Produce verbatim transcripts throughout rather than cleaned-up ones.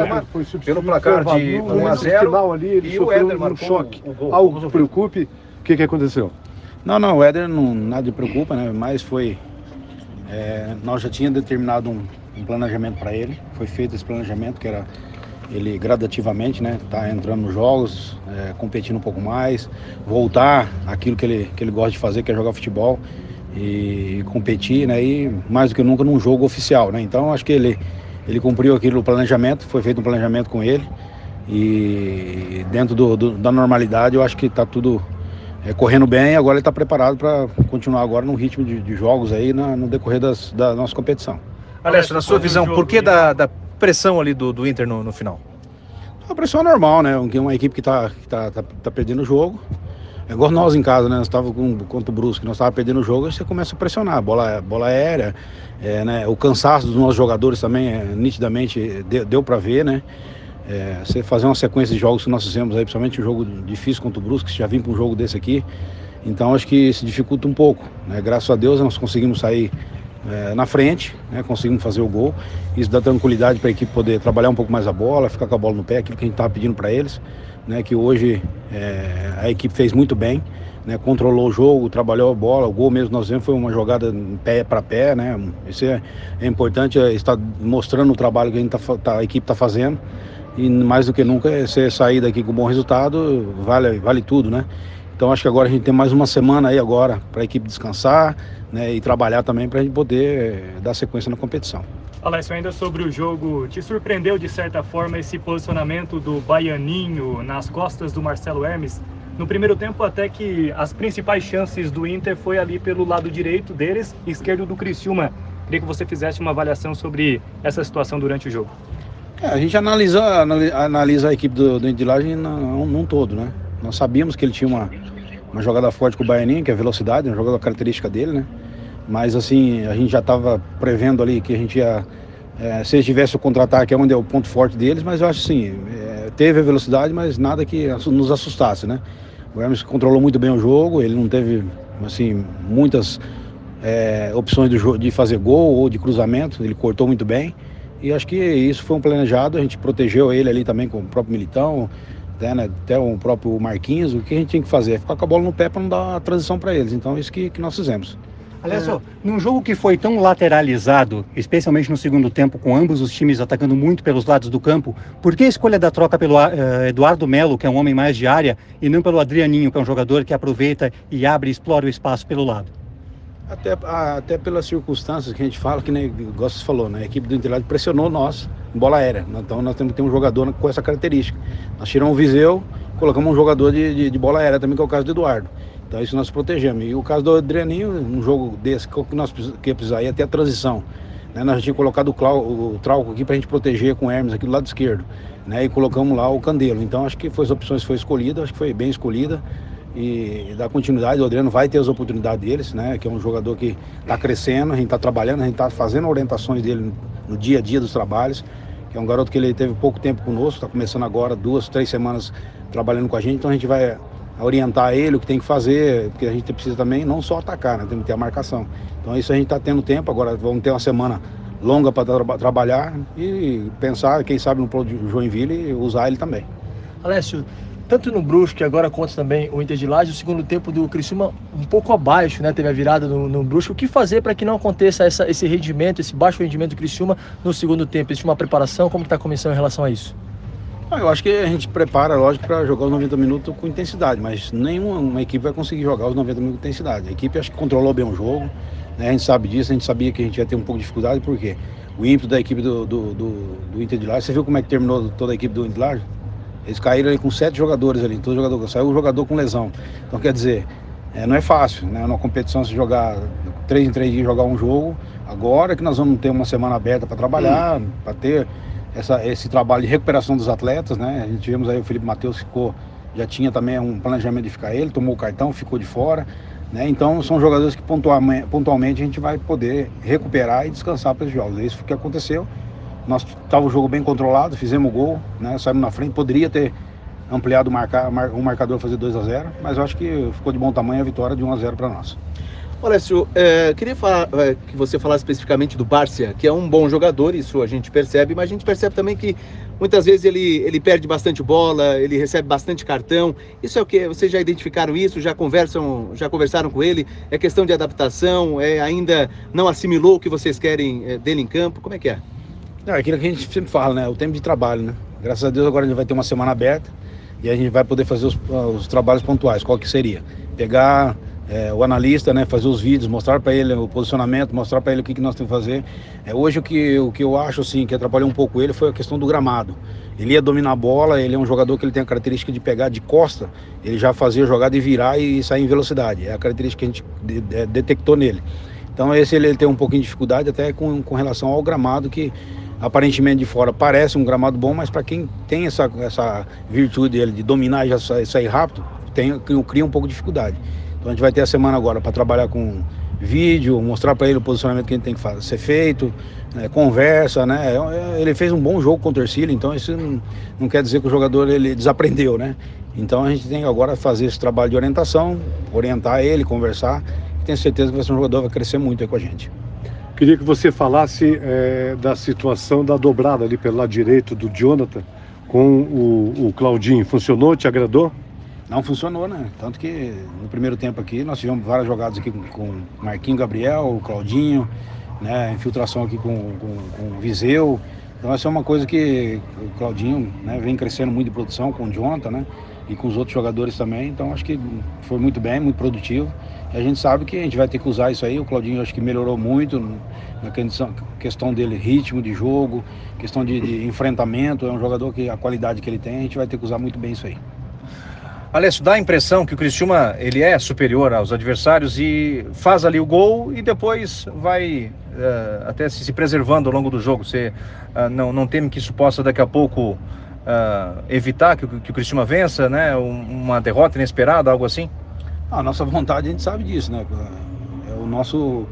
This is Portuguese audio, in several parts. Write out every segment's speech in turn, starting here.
cima, pelo placar de um a zero, ali, ele e o Éder um marcou choque. o gol. Algo que preocupe, o que, que aconteceu? Não, não, o Éder não, nada de preocupa, né? Mas foi, é, nós já tínhamos determinado um, um planejamento para ele, foi feito esse planejamento, que era ele gradativamente, né, tá entrando nos jogos, é, competindo um pouco mais, voltar àquilo que ele, que ele gosta de fazer, que é jogar futebol e competir, né, e mais do que nunca num jogo oficial, né. Então acho que ele, ele cumpriu aquilo, o planejamento, foi feito um planejamento com ele e dentro do, do, da normalidade eu acho que está tudo é, correndo bem. Agora ele está preparado para continuar agora no ritmo de, de jogos aí na, no decorrer das, da nossa competição. Alessio, na sua visão, por que da, da pressão ali do, do Inter no, no final? A pressão é normal, né? Uma equipe que está que tá, tá, tá perdendo o jogo. É igual nós em casa, né? Nós estávamos com, contra o Brusque, nós estávamos perdendo o jogo, aí você começa a pressionar. Bola, bola aérea, é, né? O cansaço dos nossos jogadores também, é, nitidamente, deu, deu para ver, né? É, você fazer uma sequência de jogos que nós fizemos aí, principalmente um jogo difícil contra o Brusque, já vim para um jogo desse aqui. Então acho que se dificulta um pouco, né? Graças a Deus nós conseguimos sair É, na frente, né, conseguimos fazer o gol. Isso dá tranquilidade para a equipe poder trabalhar um pouco mais a bola, ficar com a bola no pé, aquilo que a gente estava pedindo para eles, né, que hoje é, a equipe fez muito bem, né, controlou o jogo, trabalhou a bola, o gol mesmo nós vimos foi uma jogada pé para pé, né, isso é, é importante, é, está mostrando o trabalho que a, gente tá, tá, a equipe está fazendo, e mais do que nunca é você sair daqui com bom resultado, vale, vale tudo, né. Então acho que agora a gente tem mais uma semana aí agora para a equipe descansar, né, e trabalhar também para a gente poder é, dar sequência na competição. Alessio, ainda sobre o jogo, te surpreendeu de certa forma esse posicionamento do Baianinho nas costas do Marcelo Hermes? No primeiro tempo até que as principais chances do Inter foi ali pelo lado direito deles e esquerdo do Criciúma. Queria que você fizesse uma avaliação sobre essa situação durante o jogo. É, a gente analisa, analisa a equipe do, do Inter de Laje num, num todo, né? Nós sabíamos que ele tinha uma, uma jogada forte com o Baianinho, que é a velocidade, uma jogada característica dele, né? Mas assim, a gente já estava prevendo ali que a gente ia, é, se eles tivessem o contra-ataque é onde é o ponto forte deles, mas eu acho assim, é, teve a velocidade, mas nada que nos assustasse, né? O Hermes controlou muito bem o jogo, ele não teve, assim, muitas é, opções de, de fazer gol ou de cruzamento, ele cortou muito bem, e acho que isso foi um planejado, a gente protegeu ele ali também com o próprio Militão, até, né, até o próprio Marquinhos. O que a gente tinha que fazer é ficar com a bola no pé para não dar a transição para eles, então isso que, que nós fizemos. Alessio, num jogo que foi tão lateralizado, especialmente no segundo tempo, com ambos os times atacando muito pelos lados do campo, por que a escolha da troca pelo uh, Eduardo Melo, que é um homem mais de área, e não pelo Adrianinho, que é um jogador que aproveita e abre e explora o espaço pelo lado? Até, até pelas circunstâncias que a gente fala, que né, igual você falou, né, a equipe do Inter pressionou nós em bola aérea, então nós temos que ter um jogador com essa característica. Nós tiramos o Viseu, colocamos um jogador de, de, de bola aérea também, que é o caso do Eduardo. Então isso nós protegemos. E o caso do Adrianinho, um jogo desse, que nós que ia precisar, ia ter a transição. Né? Nós já tínhamos colocado o, Clau, o Trauco aqui para a gente proteger com o Hermes aqui do lado esquerdo. Né? E colocamos lá o Candelo. Então acho que foi as opções foi escolhida, acho que foi bem escolhida. E dar continuidade, o Adriano vai ter as oportunidades deles, né? Que é um jogador que está crescendo, a gente está trabalhando, a gente está fazendo orientações dele no dia a dia dos trabalhos, que é um garoto que ele teve pouco tempo conosco, está começando agora duas, três semanas trabalhando com a gente, então a gente vai orientar ele o que tem que fazer, porque a gente precisa também não só atacar, né? Tem que ter a marcação. Então isso a gente está tendo tempo, agora vamos ter uma semana longa para tra trabalhar e pensar, quem sabe no plano de Joinville e usar ele também. Alessio, tanto no Brusque, agora contra também o Inter de Laje, o segundo tempo do Criciúma um pouco abaixo, né? Teve a virada no, no Brusque. O que fazer para que não aconteça essa, esse rendimento, esse baixo rendimento do Criciúma no segundo tempo? Existe uma preparação? Como está a comissão em relação a isso? Ah, eu acho que a gente prepara, lógico, para jogar os noventa minutos com intensidade, mas nenhuma uma equipe vai conseguir jogar os noventa minutos com intensidade. A equipe acho que controlou bem o jogo, né? A gente sabe disso, a gente sabia que a gente ia ter um pouco de dificuldade, porque o ímpeto da equipe do, do, do, do Inter de Laje, você viu como é que terminou toda a equipe do Inter de Laje? Eles caíram ali com sete jogadores ali, todo jogador, saiu um jogador com lesão. Então quer dizer, é, não é fácil, né? Numa competição se jogar três em três dias, jogar um jogo, agora que nós vamos ter uma semana aberta para trabalhar, hum. para ter essa, esse trabalho de recuperação dos atletas, né? A gente tivemos aí o Felipe Matheus ficou, já tinha também um planejamento de ficar ele, tomou o cartão, ficou de fora, né? Então são jogadores que pontualmente, pontualmente a gente vai poder recuperar e descansar para os jogos. É isso que aconteceu. Nós estava o jogo bem controlado, fizemos o gol, né? Saímos na frente, poderia ter ampliado o marcar, um marcador fazer dois a zero, mas eu acho que ficou de bom tamanho a vitória de um a zero para nós. Alessio, é, queria falar, é, que você falasse especificamente do Bárcia, que é um bom jogador, isso a gente percebe, mas a gente percebe também que muitas vezes ele, ele perde bastante bola, ele recebe bastante cartão. Isso é o que? Vocês já identificaram isso? Já conversam, já conversaram com ele? É questão de adaptação? É, ainda não assimilou o que vocês querem é, dele em campo? Como é que é? É aquilo que a gente sempre fala, né? O tempo de trabalho, né? Graças a Deus agora a gente vai ter uma semana aberta e a gente vai poder fazer os, os trabalhos pontuais. Qual que seria? Pegar é, o analista, né? Fazer os vídeos, mostrar para ele o posicionamento, mostrar para ele o que, que nós temos que fazer. É, hoje o que, o que eu acho assim, que atrapalhou um pouco ele foi a questão do gramado. Ele ia dominar a bola, ele é um jogador que ele tem a característica de pegar de costa, ele já fazia a jogada e virar e sair em velocidade. É a característica que a gente de, de, detectou nele. Então esse ele, ele tem um pouquinho de dificuldade até com, com relação ao gramado, que aparentemente de fora parece um gramado bom, mas para quem tem essa, essa virtude dele de dominar e já sair rápido, tem, cria um pouco de dificuldade. Então a gente vai ter a semana agora para trabalhar com vídeo, mostrar para ele o posicionamento que ele tem que fazer, ser feito, né, conversa, né? Ele fez um bom jogo contra o Ercílio, então isso não, não quer dizer que o jogador ele desaprendeu, né? Então a gente tem agora fazer esse trabalho de orientação, orientar ele, conversar, e tenho certeza que vai ser um jogador que vai crescer muito aí com a gente. Queria que você falasse é, da situação da dobrada ali pelo lado direito do Jonathan com o, o Claudinho. Funcionou? Te agradou? Não funcionou, né? Tanto que no primeiro tempo aqui nós tivemos várias jogadas aqui com, com Marquinhos Gabriel, o Claudinho, né? Infiltração aqui com, com, com o Viseu. Então essa é uma coisa que o Claudinho, né, vem crescendo muito de produção com o Jonathan, né? E com os outros jogadores também. Então acho que foi muito bem, muito produtivo. E a gente sabe que a gente vai ter que usar isso aí. O Claudinho acho que melhorou muito na questão, questão dele, ritmo de jogo, questão de, de enfrentamento. É um jogador que a qualidade que ele tem, a gente vai ter que usar muito bem isso aí. Alessio, dá a impressão que o Criciúma ele é superior aos adversários e faz ali o gol e depois vai uh, até se, se preservando ao longo do jogo. Você uh, não, não teme que isso possa daqui a pouco uh, evitar que, que o Criciúma vença, né? Um, uma derrota inesperada, algo assim? A nossa vontade, a gente sabe disso, né? É o nosso...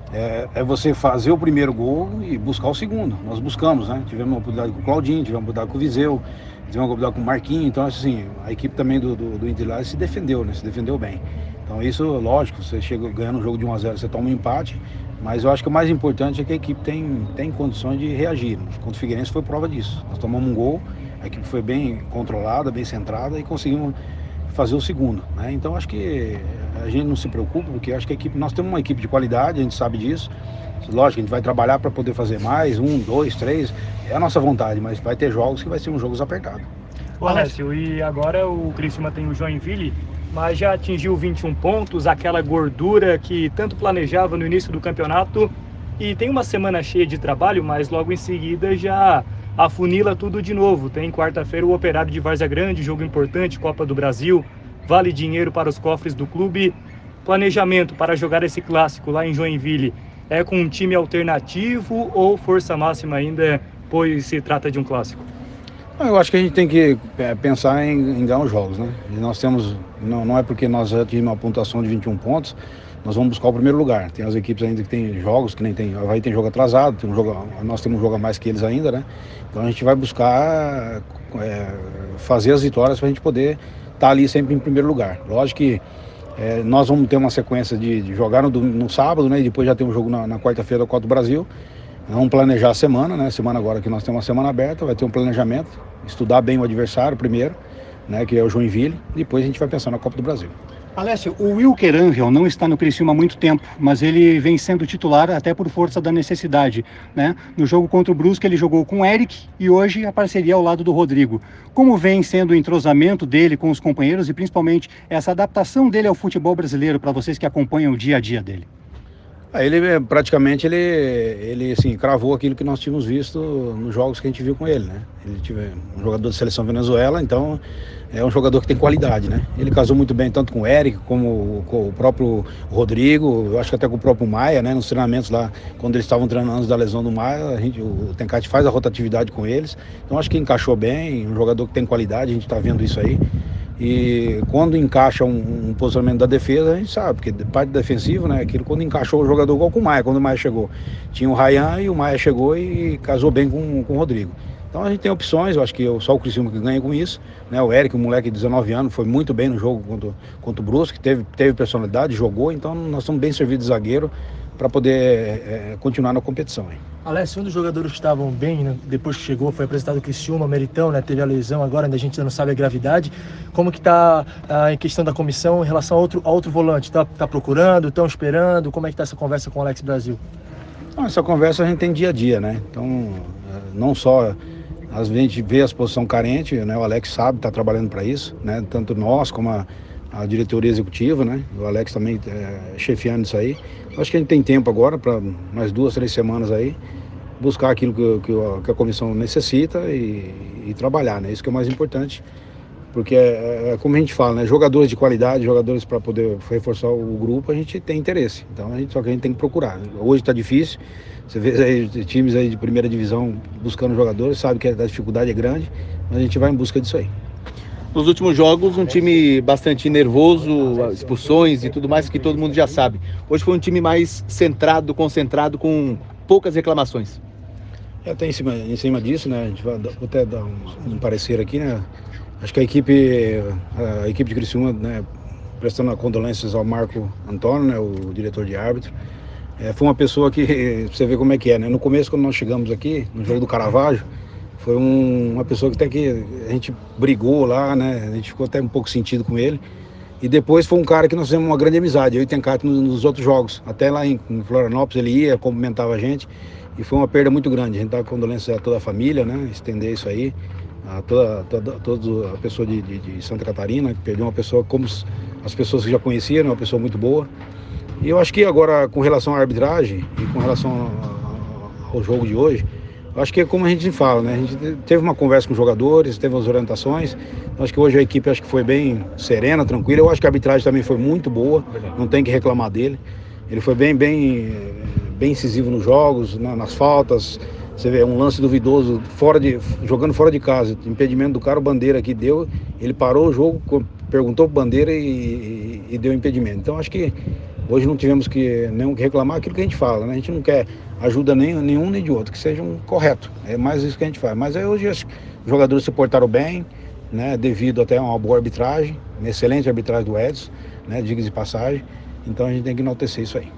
É, é você fazer o primeiro gol e buscar o segundo. Nós buscamos, né? Tivemos uma oportunidade com o Claudinho, tivemos uma oportunidade com o Viseu, tivemos uma oportunidade com o Marquinhos. Então, assim, a equipe também do, do, do Inter se defendeu, né? Se defendeu bem. Então, isso, lógico, você chega ganhando um jogo de um a zero, você toma um empate. Mas eu acho que o mais importante é que a equipe tem, tem condições de reagir. Contra o Figueirense foi prova disso. Nós tomamos um gol, a equipe foi bem controlada, bem centrada e conseguimos fazer o segundo, né? Então acho que a gente não se preocupa, porque acho que a equipe, nós temos uma equipe de qualidade, a gente sabe disso. Lógico, a gente vai trabalhar para poder fazer mais, um, dois, três, é a nossa vontade, mas vai ter jogos que vai ser um jogos apertados. Ô Alessio, e agora o Criciúma tem o Joinville, mas já atingiu vinte e um pontos, aquela gordura que tanto planejava no início do campeonato, e tem uma semana cheia de trabalho, mas logo em seguida já afunila tudo de novo. Tem quarta-feira o Operário de Várzea Grande, jogo importante, Copa do Brasil, vale dinheiro para os cofres do clube. Planejamento para jogar esse clássico lá em Joinville é com um time alternativo ou força máxima ainda, pois se trata de um clássico? Eu acho que a gente tem que é, pensar em, em ganhar os jogos, né? E nós temos, não, não é porque nós já tivemos uma pontuação de vinte e um pontos, nós vamos buscar o primeiro lugar. Tem as equipes ainda que tem jogos, que nem tem, vai ter jogo atrasado, tem um jogo, nós temos um jogo a mais que eles ainda, né? Então a gente vai buscar é, fazer as vitórias para a gente poder estar ali sempre em primeiro lugar. Lógico que é, nós vamos ter uma sequência de, de jogar no, no sábado, né? E depois já tem um jogo na, na quarta-feira da Copa do Brasil. Vamos planejar a semana, né? Semana agora que nós temos uma semana aberta, vai ter um planejamento, estudar bem o adversário primeiro, né? Que é o Joinville, depois a gente vai pensar na Copa do Brasil. Alessio, o Wilker Angel não está no Criciúma há muito tempo, mas ele vem sendo titular até por força da necessidade, né? No jogo contra o Brusque ele jogou com o Eric e hoje a parceria ao lado do Rodrigo. Como vem sendo o entrosamento dele com os companheiros e principalmente essa adaptação dele ao futebol brasileiro para vocês que acompanham o dia a dia dele? Ele praticamente ele, ele assim, cravou aquilo que nós tínhamos visto nos jogos que a gente viu com ele, né? Ele tiver um jogador de seleção Venezuela, então é um jogador que tem qualidade, né? Ele casou muito bem tanto com o Eric como com o próprio Rodrigo, eu acho que até com o próprio Maia, né? Nos treinamentos lá, quando eles estavam treinando antes da lesão do Maia, a gente, o Tencati faz a rotatividade com eles, então acho que encaixou bem, um jogador que tem qualidade, a gente está vendo isso aí. E quando encaixa um, um posicionamento da defesa, a gente sabe, porque parte defensiva, né, aquilo quando encaixou o jogador igual com o Maia, quando o Maia chegou. Tinha o Ryan e o Maia chegou e casou bem com, com o Rodrigo. Então a gente tem opções, eu acho que só o Criciúma que ganha com isso, né? O Eric, um moleque de dezenove anos, foi muito bem no jogo contra, contra o Brusque, teve, teve personalidade, jogou, então nós estamos bem servidos de zagueiro para poder é, continuar na competição. Hein? Alessio, um dos jogadores que estavam bem, né, depois que chegou, foi apresentado o Criciúma, Meritão, né, teve a lesão agora, ainda a gente ainda não sabe a gravidade. Como que está a questão da comissão em relação a outro, a outro volante? Está tá procurando, estão esperando? Como é que está essa conversa com o Alex Brasil? Não, essa conversa a gente tem dia a dia, né? Então, não só às vezes a gente vê a posição carente, né? O Alex sabe, está trabalhando para isso, né? Tanto nós como a, a diretoria executiva, né? O Alex também é chefiando isso aí. Acho que a gente tem tempo agora para mais duas, três semanas aí, buscar aquilo que, que, a, que a comissão necessita e, e trabalhar, né? Isso que é o mais importante, porque é, é como a gente fala, né? Jogadores de qualidade, jogadores para poder reforçar o grupo, a gente tem interesse. Então, a gente, só que a gente tem que procurar. Hoje está difícil, você vê aí times aí de primeira divisão buscando jogadores, sabe que a dificuldade é grande, mas a gente vai em busca disso aí. Nos últimos jogos, um time bastante nervoso, expulsões e tudo mais que todo mundo já sabe. Hoje foi um time mais centrado, concentrado, com poucas reclamações. É, até em cima, em cima disso, né? A gente vai vou até dar um, um parecer aqui, né? Acho que a equipe, a equipe de Criciúma, né, prestando condolências ao Marco Antônio, né, o diretor de árbitro, é, foi uma pessoa que, você vê como é que é, né? No começo, quando nós chegamos aqui, no jogo do Caravaggio, foi um, uma pessoa que até que a gente brigou lá, né? A gente ficou até um pouco sentido com ele. E depois foi um cara que nós fizemos uma grande amizade, eu e o Tencati nos, nos outros jogos. Até lá em, em Florianópolis ele ia, cumprimentava a gente. E foi uma perda muito grande. A gente dá condolência a toda a família, né? Estender isso aí. A toda, toda, toda a pessoa de, de, de Santa Catarina, que perdeu uma pessoa como as pessoas que já conheciam, uma pessoa muito boa. E eu acho que agora, com relação à arbitragem e com relação ao jogo de hoje, eu acho que é como a gente fala, né? A gente teve uma conversa com os jogadores, teve as orientações. Eu acho que hoje a equipe acho que foi bem serena, tranquila. Eu acho que a arbitragem também foi muito boa, não tem que reclamar dele. Ele foi bem, bem, bem incisivo nos jogos, na, nas faltas. Você vê um lance duvidoso, fora de, jogando fora de casa, impedimento do cara, o Bandeira aqui deu, ele parou o jogo, perguntou pro Bandeira e, e, e deu impedimento. Então acho que hoje não tivemos que nenhum que reclamar aquilo que a gente fala, né? A gente não quer ajuda nem nenhum nem de outro, que seja um correto. É mais isso que a gente faz. Mas aí hoje acho que os jogadores se portaram bem, né? Devido até a uma boa arbitragem, uma excelente arbitragem do Edson, né? Diga de passagem. Então a gente tem que enaltecer isso aí.